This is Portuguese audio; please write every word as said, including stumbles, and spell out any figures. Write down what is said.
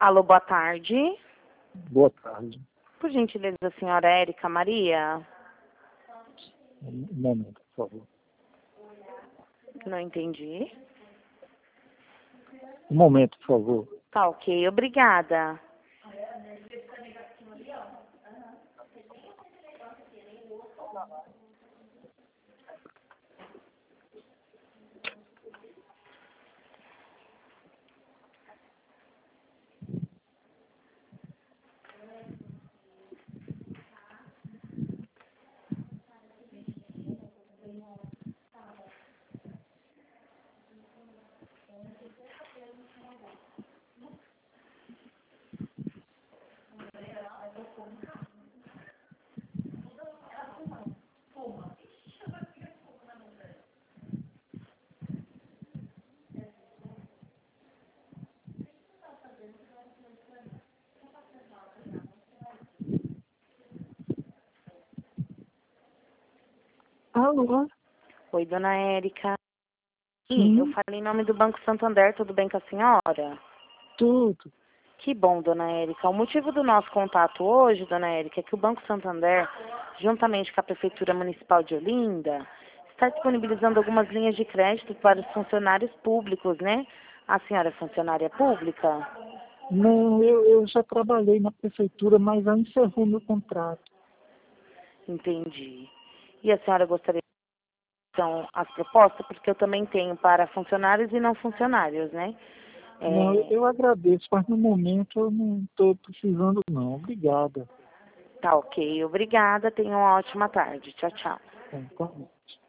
Alô, boa tarde. Boa tarde. Por gentileza, a senhora Érica Maria? Um momento, por favor. Não entendi. Um momento, por favor. Tá ok, obrigada. Alô? Oi, dona Érica. Sim. Eu falei em nome do Banco Santander, tudo bem com a senhora? Tudo. Que bom, dona Érica. O motivo do nosso contato hoje, dona Érica, é que o Banco Santander, juntamente com a Prefeitura Municipal de Olinda, está disponibilizando algumas linhas de crédito para os funcionários públicos, né? A senhora é funcionária pública? Não, eu, eu já trabalhei na prefeitura, mas já encerrou meu contrato. Entendi. E a senhora gostaria de então, as propostas? Porque eu também tenho para funcionários e não funcionários, né? Não, eu, É, eu agradeço, mas no momento eu não estou precisando não. Obrigada. tá ok. Obrigada. Tenha uma ótima tarde. Tchau, tchau. Então, tá bom.